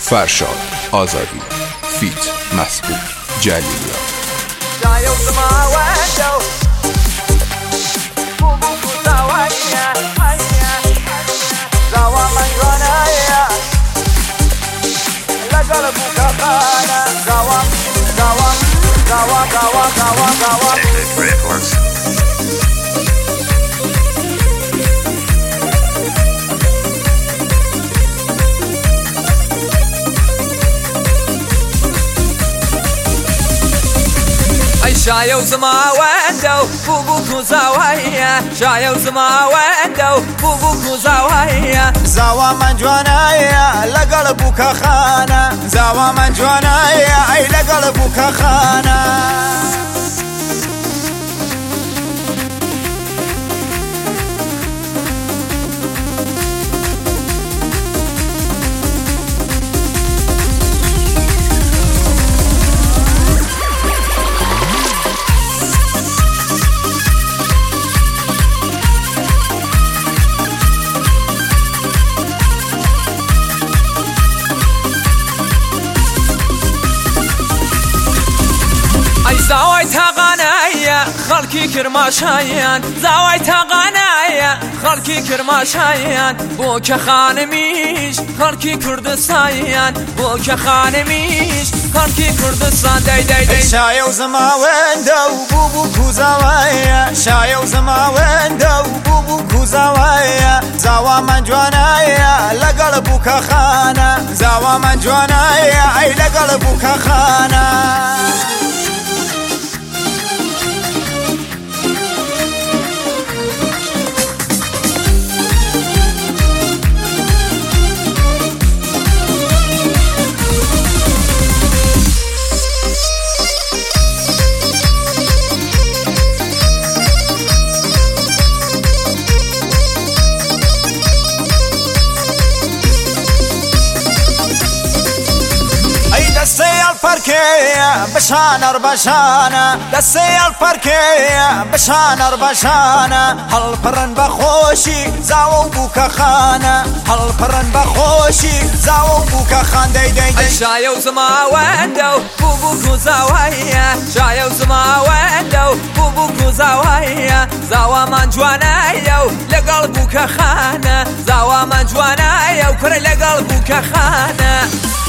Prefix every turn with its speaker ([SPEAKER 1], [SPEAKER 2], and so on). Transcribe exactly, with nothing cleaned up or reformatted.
[SPEAKER 1] فرشاد آزادی فیت مسعود جلیلی
[SPEAKER 2] شايو زما وندو بوبوك وزاوية شايو زما وندو بوبوك وزاوية
[SPEAKER 3] زاوا من جوانايا لقلبك خانة زاوا من جوانايا اي لقلبك خانة
[SPEAKER 2] زاويتها غنايا خلقي كرماشايان زاويتها غنايا خلقي كرماشايان بوك خانميش خلقي كردستان بوك خانميش خلقي كردستان داي داي داي
[SPEAKER 3] شايو زما وندو بوبوك زاوية شايو زما وندو بوبوك زاوية زاوا من جوانايا لقلبك خانة زاوا من جوانايا اي لقلبك خانة دسي الفركية بشانر بشانة دسي الفركية بشانر بشانة هل فرن بخوشي زاو بوك خانة هل فرن بخوشي زاو بوك خان دي دي دي
[SPEAKER 2] شايو زما وندو بوبوك زاوية شايو زما وندو بوبوك زاوية زاوا من جوانايا لقلبك خانة زاوا من جوانايا وكر لقلبك خانة